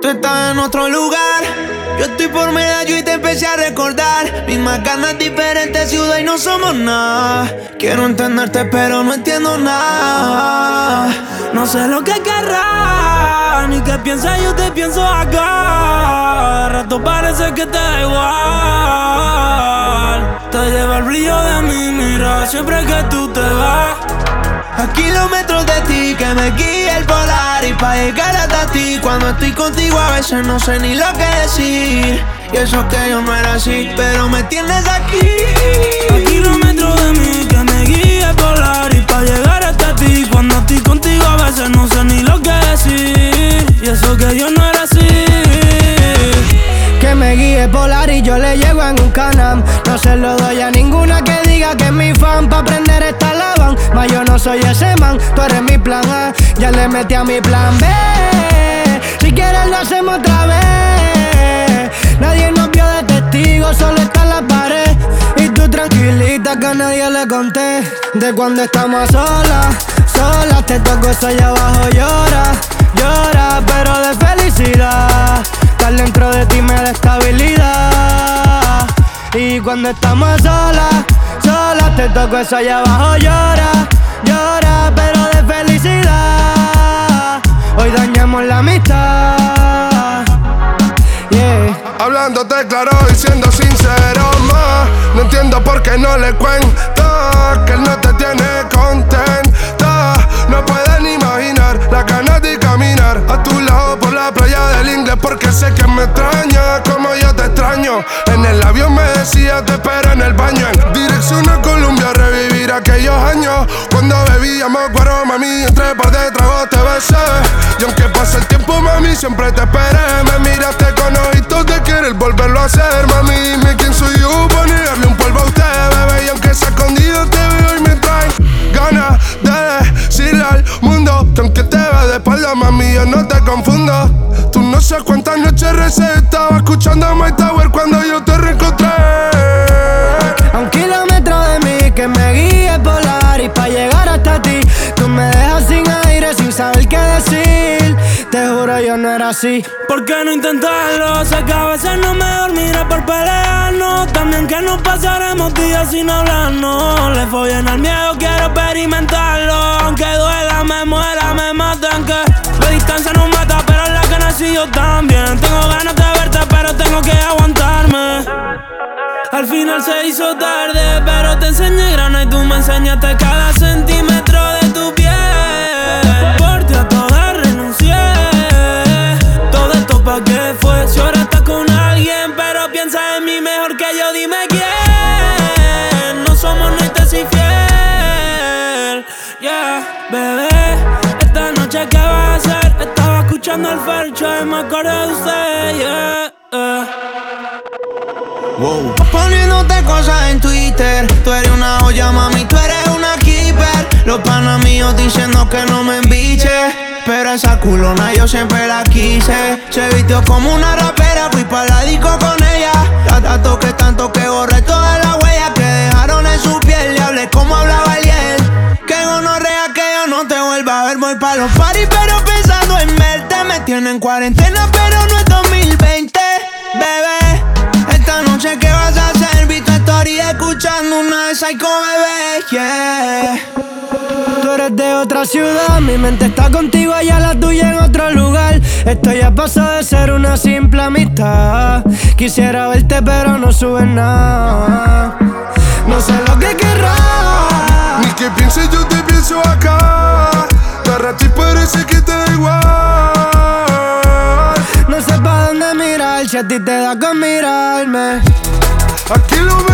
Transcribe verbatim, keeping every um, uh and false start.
Tú estás en otro lugar, yo estoy por medallo y te empecé a recordar. Mismas ganas, diferentes ciudad y no somos nada. Quiero entenderte pero no entiendo nada. No sé lo que querrás, ni qué piensas, yo te pienso acá. De rato parece que te da igual. Te lleva el brillo de mi mirada siempre que tú te vas. A kilómetros de ti que me guía el polar. Y pa' llegar hasta ti cuando estoy contigo a veces no sé ni lo que decir. Y eso que yo no era así, pero me tienes aquí. A kilómetros de mí que me guía el polar. Y pa' llegar hasta ti cuando estoy contigo a veces no sé ni lo que decir. Y eso que yo no era así. Que me guíe polar y yo le llego en un Can-Am. No se lo doy a ninguna que diga que es mi fan. Pa' aprender esta lavan, mas yo no soy ese man. Tú eres mi plan A, ya le metí a mi plan B. Si quieres lo hacemos otra vez. Nadie nos vio de testigo, solo está la pared. Y tú tranquilita que a nadie le conté. De cuando estamos solas, solas. Te toco eso allá abajo, llora, llora, pero de felicidad. Estar dentro de ti me da estabilidad. Y cuando estamos solas, solas, te toco eso allá abajo, llora, llora, pero de felicidad. Hoy dañamos la amistad, yeah. Hablándote claro y siendo sincero, ma, no entiendo por qué no le cuentas que él no te tiene contenta. No pueden imaginar las ganas de caminar a tu lado por la playa del inglés, porque sé que me extraña como yo te extraño. En el avión me decía te espero en el baño. En dirección a Colombia a revivir aquellos años cuando bebíamos cuero, mami, entre par de tragos te besé. Y aunque pase el tiempo, mami, siempre te esperé. Me miraste con ojitos de querer volverlo a hacer, mami. Dime quién soy yo para negarle un polvo a usted, bebé. Y aunque sea escondido te veo y me traen ganas de decirle al mundo que aunque te vea de espalda, mami, yo no te confundo. Tú no sé cuántas noches recé, estaba escuchando My Tower cuando yo te reencontré. A un kilómetro de mí que me guíe polar. Y pa' llegar hasta ti tú me dejas sin aire, sin saber qué decir. Te juro yo no era así. ¿Por qué no intentarlo? Sé que a veces no me dormiré por pelearnos. También que nos pasaremos días sin hablarnos. Le follen al miedo, quiero experimentarlo. Aunque duela, me muera, me maten. Que la distancia nos mata, pero la que nací yo también. Tengo ganas de verte, pero tengo que aguantarme. Al final se hizo tarde, pero te enseñé grana y tú me enseñaste cada centímetro de tu piel. Por ti a todas renuncié. Todo esto pa' qué fue. Si ahora estás con alguien, pero piensa en mí mejor que yo, dime quién. No somos ni te soy fiel. Yeah, bebé, esta noche qué vas a hacer. Estaba escuchando el Fercho y me acordé de usted, yeah, uh. Wow. Poniéndote cosas en Twitter. Tú eres una olla, mami, tú eres una keeper. Los panas míos diciendo que no me embiche, pero esa culona yo siempre la quise. Se vistió como una rapera, fui pa' la disco con ella. La, la toqué tanto que borré todas las huellas que dejaron en su piel. Le hablé como hablaba ayer. Que gonorrea que yo no te vuelva a ver. Voy pa' los parties pero pensando en verte. Me tienen en cuarentena pero no es dos mil veinte. Bebé, esta noche ¿qué vas a hacer? Vi tu story escuchando una de Psycho, bebé, yeah. Tú eres de otra ciudad, mi mente está contigo, allá la tuya en otro lugar. Esto ya pasó de ser una simple amistad. Quisiera verte pero no subes nada. No sé lo que querrás, ni que pienses, yo te pienso acá. Te arrastras y parece que te da igual. No sé pa' dónde mirar, si a ti te da con mirarme. Aquí lo